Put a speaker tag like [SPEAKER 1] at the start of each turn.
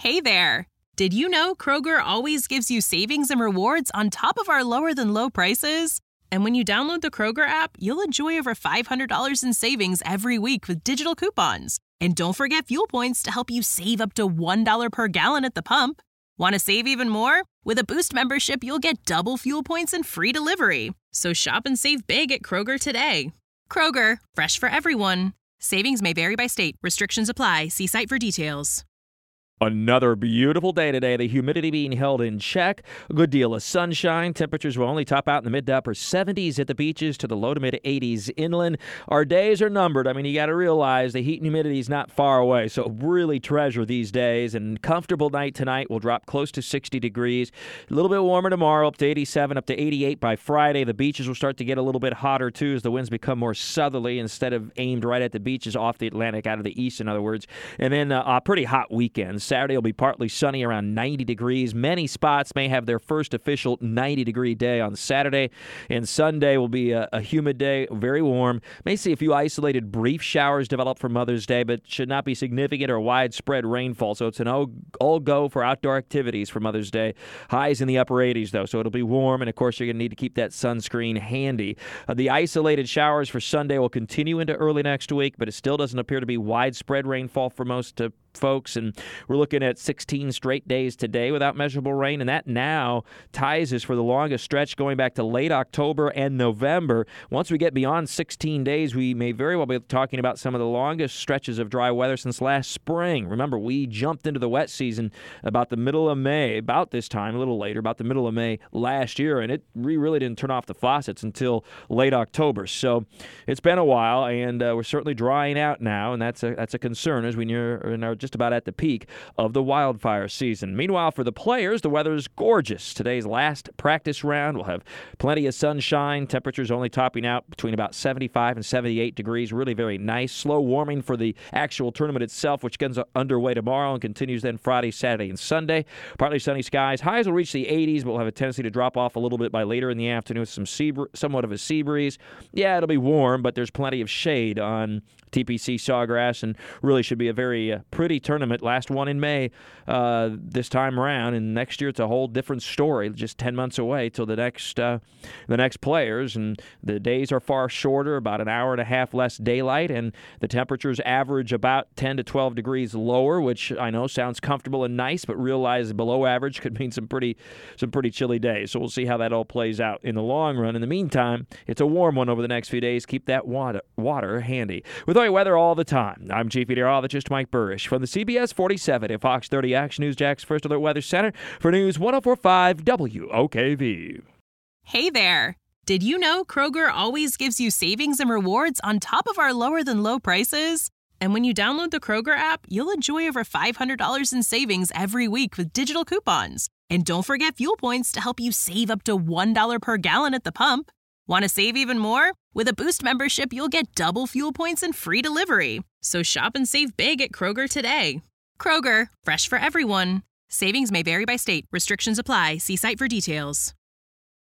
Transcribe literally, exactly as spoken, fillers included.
[SPEAKER 1] Hey there! Did you know Kroger always gives you savings and rewards on top of our lower-than-low prices? And when you download the Kroger app, you'll enjoy over five hundred dollars in savings every week with digital coupons. And don't forget fuel points to help you save up to one dollar per gallon at the pump. Want to save even more? With a Boost membership, you'll get double fuel points and free delivery. So shop and save big at Kroger today. Kroger, fresh for everyone. Savings may vary by state. Restrictions apply. See site for details.
[SPEAKER 2] Another beautiful day today. The humidity being held in check. A good deal of sunshine. Temperatures will only top out in the mid to upper seventies at the beaches to the low to mid eighties inland. Our days are numbered. I mean, you got to realize the heat and humidity is not far away, so really treasure these days. And comfortable night tonight will drop close to sixty degrees. A little bit warmer tomorrow, up to eighty-seven, up to eighty-eight by Friday. The beaches will start to get a little bit hotter, too, as the winds become more southerly instead of aimed right at the beaches off the Atlantic, out of the east, in other words. And then uh, a pretty hot weekend. Saturday will be partly sunny, around ninety degrees. Many spots may have their first official ninety-degree day on Saturday. And Sunday will be a, a humid day, very warm. May see a few isolated brief showers develop for Mother's Day, but should not be significant or widespread rainfall. So it's an all, all go for outdoor activities for Mother's Day. Highs in the upper eighties, though, so it'll be warm. And, of course, you're going to need to keep that sunscreen handy. Uh, the isolated showers for Sunday will continue into early next week, but it still doesn't appear to be widespread rainfall for most uh, folks. And we're looking at sixteen straight days today without measurable rain, and that now ties us for the longest stretch going back to late October and November. Once we get beyond sixteen days, we may very well be talking about some of the longest stretches of dry weather since last spring. Remember, we jumped into the wet season about the middle of May, about this time, a little later, about the middle of May last year, and it we really didn't turn off the faucets until late October. So it's been a while, and uh, we're certainly drying out now, and that's a that's a concern as we near, are just about at the peak of the wildfire season. Meanwhile, for the players, the weather is gorgeous. Today's last practice round will have plenty of sunshine. Temperatures only topping out between about seventy-five and seventy-eight degrees. Really very nice. Slow warming for the actual tournament itself, which gets underway tomorrow and continues then Friday, Saturday, and Sunday. Partly sunny skies. Highs will reach the eighties, but will have a tendency to drop off a little bit by later in the afternoon with some sea, somewhat of a sea breeze. Yeah, it'll be warm, but there's plenty of shade on T P C Sawgrass, and really should be a very uh, pretty tournament. Last one in May uh, this time around, and next year it's a whole different story. Just ten months away till the next uh, the next players, and the days are far shorter, about an hour and a half less daylight, and the temperatures average about ten to twelve degrees lower, which I know sounds comfortable and nice, but realize below average could mean some pretty some pretty chilly days. So we'll see how that all plays out in the long run. In the meantime, it's a warm one over the next few days. Keep that water water handy. With all your weather all the time, I'm Chief Meteorologist Mike Burrish from the C B S forty-seven and Fox thirty Action News Jack's First Alert Weather Center for News one oh four point five W O K V.
[SPEAKER 1] Hey there! Did you know Kroger always gives you savings and rewards on top of our lower-than-low prices? And when you download the Kroger app, you'll enjoy over five hundred dollars in savings every week with digital coupons. And don't forget fuel points to help you save up to one dollar per gallon at the pump. Want to save even more? With a Boost membership, you'll get double fuel points and free delivery. So shop and save big at Kroger today. Kroger, fresh for everyone. Savings may vary by state. Restrictions apply. See site for details.